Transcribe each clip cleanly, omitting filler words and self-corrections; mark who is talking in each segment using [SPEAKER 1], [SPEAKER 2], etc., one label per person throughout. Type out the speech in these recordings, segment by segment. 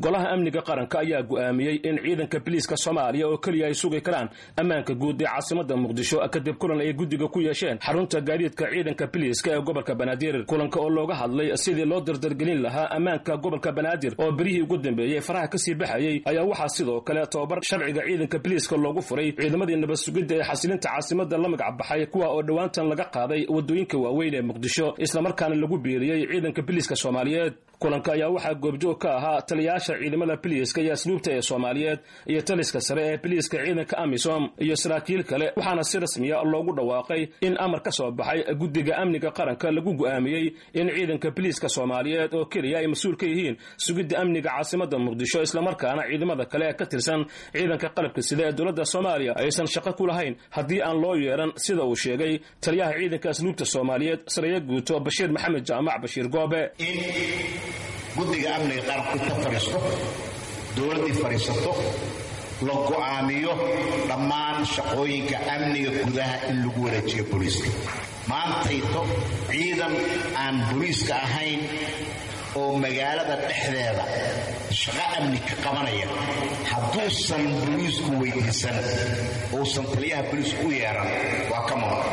[SPEAKER 1] golaha amniga qaranka ayaa go'aamiyey in ciidanka biliiska Soomaaliya oo kaliya ay sugi karaan ammaanka guud ee caasimadda Muqdisho kadib kulan ay guddiga ku yeesheen xarunta gaadiidka ciidanka biliiska ee gobolka Banaadir kulanka oo looga hadlay sidii loo dardargelin lahaa ammaanka gobolka Banaadir oo berihii ugu dambeeyay faraha ka sii baxayay ayaa waxaa sidoo kale tababar sharciga ciidanka biliiska loogu furay ciidamadii nabad sugidda ee xasilinta caasimadda la magac baxay kuwa oo dhawaantan laga qaaday wadooyinka waaweyn ee Muqdisho isla markaana lagu biiriyay ciidanka biliiska Soomaaliyeed kulanka ayaa waxaa goobjoog ka ahaa taliyaasha ciidamada biliiska iyo asluubta ee Soomaaliyeed iyo taliska sare ee biliiska ciidanka AMISOM iyo saraakiil kale waxaana si rasmi ah loogu dhawaaqay in amar ka soo baxay guddiga amniga qaranka lagu go'aamiyay in ciidanka biliiska Soomaaliyeed oo kaliya ay mas'uul ka yihiin sugidda amniga caasimadda Muqdisho isla markaana ciidamada kale ka tirsan ciidanka qalabka sida ee dowladda Soomaaliya aysan shaqo ku lahayn haddii aan loo yeeran sida uu sheegay taliyaha ciidanka asluubta Soomaaliyeed Saraya Guuto Bashiir Maxamed Jaamac Bashiir Goobe
[SPEAKER 2] guddiga amniga qaranku ka fariisto dowladii fariisato la go'aamiyo dhammaan shaqooyinka amniga gudaha in lagu wareejiyo booliiska maantayto ciidan aan booliiska ahayn oo magaalada dhexdeeda shaqo amni ka qabanaya hadduusan booliisku weydiisan uusan taliyaha booliisku u yeeran waa ka mamnuuc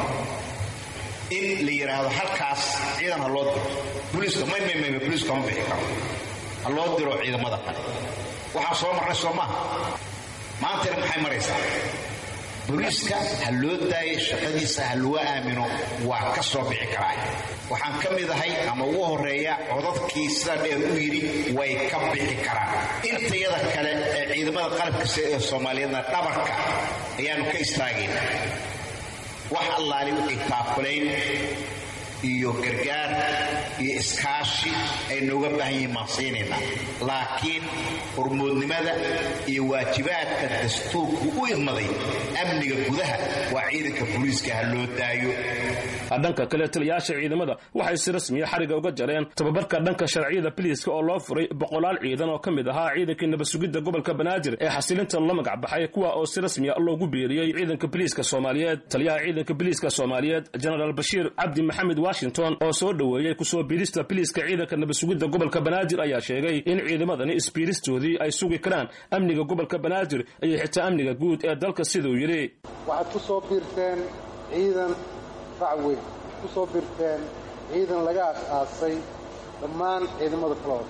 [SPEAKER 2] in la yiraahdo halkaas ciidan ha loo diro booliiska booliiska ma bixi karo ha loo diro ciidamada kale waxaa soo marnay Soomaaliya maanta maxay maraysaa booliiska ha loo daayo shaqadiisa ha loo aamino waa ka soo bixi karaa waxaan ka mid ahay ama ugu horeeya codadkii sida dheer u yiri way ka bixi karaan intayada kale ee ciidamada qalabka sida ee Soomaaliyeedna dhabarka ayaanu ka istaagayna wax allaali wixii taakulayn iyo gargaar iyo iskaashi ay nooga baahan yihiin maasiinayna laakiin hormoodnimada iyo waajibaadka dastuurku u idmaday amniga gudaha waa ciidanka booliiska ha loo daayo
[SPEAKER 1] dhanka kale taliyaasha ciidamada waxay si rasmi ah xariga uga jareen tababarka dhanka sharciyada biliiska oo loo furay boqolaal ciidan oo kamid ahaa ciidanka nabad sugidda gobolka Banaadir ee xasilinta la magac baxay kuwa oo si rasmi ah loogu biiriyay ciidanka biliiska Soomaaliyeed taliyaha ciidanka biliiska Soomaaliyeed General Bashiir Cabdi Maxamed Washington oo soo dhaweeyay ku soo biirista biliiska ciidanka nabad sugidda gobolka Banaadir ayaa sheegay in ciidamadani isbiiristoodii ay sugi karaan amniga gobolka Banaadir iyo xitaa amniga guud ee dalka sidoo yiri
[SPEAKER 3] waxaad ku soo biirteen ciidan facweyn ku soo biirteen ciidan laga aasaasay dhammaan ciidamada kale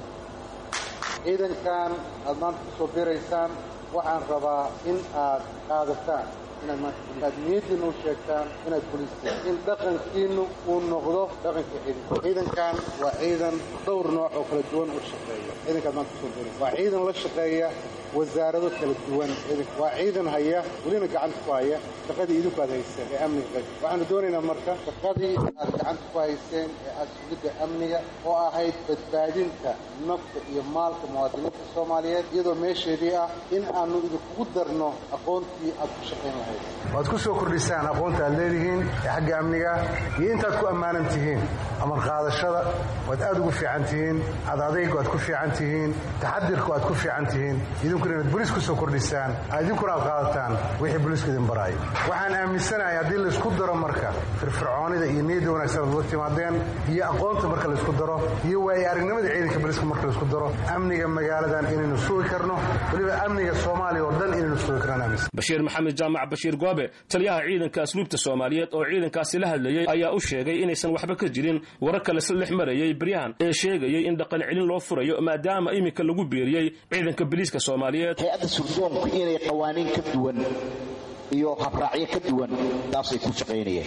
[SPEAKER 3] ciidankan aad maanta ku soo biiraysaan waxaan rabaa in aad qaadataan inaad niyadiina u sheegtaan inaad booliiska in dhaqankiinu uu noqdo dhaqanka ciidankan waa ciidan dhowr nooc oo kala duwan u shaqeeya ciidankaad maanta kusoo biiraysa waa ciidan la shaqeeya wasaarado kala duwan waa ciidan haya welina gacanta ku haya shaqadii idinku aad hayseen ee amniga qayb waxaanu doonaynaa marka shaqadii aad gacanta ku hayseen ee aad sugidda amniga oo ahayd badbaadinta nafta iyo maalka muwaadiniinta Soomaaliyeed iyadoo meesheedii ah in aanu idinku darno aqoontii aad ku shaqayn lahayd
[SPEAKER 4] waad ku soo kordhisaan aqoonta aad leedihiin ee xagga amniga iyo intaad ku ammaanan tihiin amar qaadashada waad aad ugu fiican tihiin adaygu aad ku fiican tihiin taxadirku aad ku fiican tihiin idinkuna inaad booliis ku soo kordhisaan idinkuna aad qaadataan wixii booliisku idin baraay waxaan aaminsanahay haddii laysku daro marka firfircoonida iyo niyadda wanaagsan aad la timaadeen iyo aqoonta marka laysku daro iyo waayo aragnimada ciidanka booliiska marka laysku daro amniga magaaladan inaynu sugi karno weliba amniga Soomaaliya oo dhan inaynu sugi karno aaminsan
[SPEAKER 1] Bashiir Maxamed Jaamac Bashiir Goobe taliyaha ciidanka asluubta Soomaaliyeed oo ciidankaasi la hadlayay ayaa u sheegay inaysan waxba ka jirin wararka la sadex marayay Brian ee sheegayay in dhaqan celin loo furayo maadaama imika lagu biiriyay ciidanka biliiska Soomaaliyeed
[SPEAKER 2] hay'adda surdoonku inay qawaaniin ka duwan iyo habraacyo ka duwan taasay ku shaqeynayeen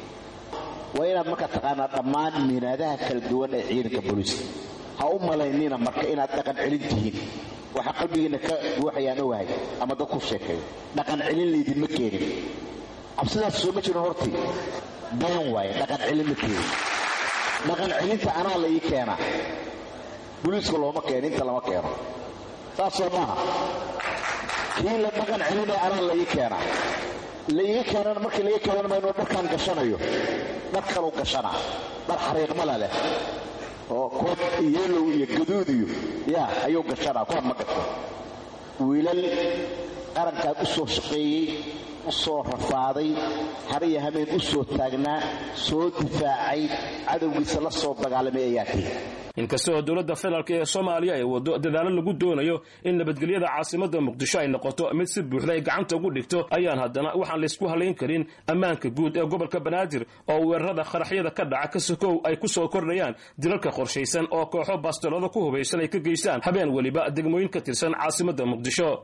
[SPEAKER 2] waa inaad marka taqaanaa dhammaan miinaadaha kala duwan ee ciidanka booliiska ha u malaynina marka inaad dhaqan celin tihiin waxa qalbigiina ka buuxayaan ogahay ama dad ku sheekeeyo dhaqan celin leedima keenin cabsidaas soo ma jiro hortii been waaye dhaqan celin ma keenin dhaqan celinta anaa la ii keenaa booliiska looma keeno inta lama keeno saasoo maaha kii la dhaqan celinaya anaa la ii keenaa la ii keenana markii laga keenana mayno dharkaan gashanayo dhar kaloo gashanaa dhar xariiqmala leh oo koob yellow iyo gaduud iyo ayuu gashanaa kuwa ma gasho wiilal qarankaad u soo shaqeeyey u soo rafaaday hariya hameen u soo taagnaa soo difaacay cadowgiisa la soo dagaalamay ayaa tihi
[SPEAKER 1] inkastoo dowladda federaalk ee Soomaaliya ay wado dadaalo lagu doonayo in nabadgelyada caasimadda Muqdisho ay noqoto mid si buuxda ay gacanta ugu dhigto ayaan haddana waxaan la isku halayn karin ammaanka guud ee gobolka Banaadir oo weerarada qaraxyada ka dhaca ka sokow ay ku soo kordhayaan dilalka qorshaysan oo kooxo bastoolada ku hubaysan ay ka geystaan habeen waliba degmooyin ka tirsan caasimadda Muqdisho.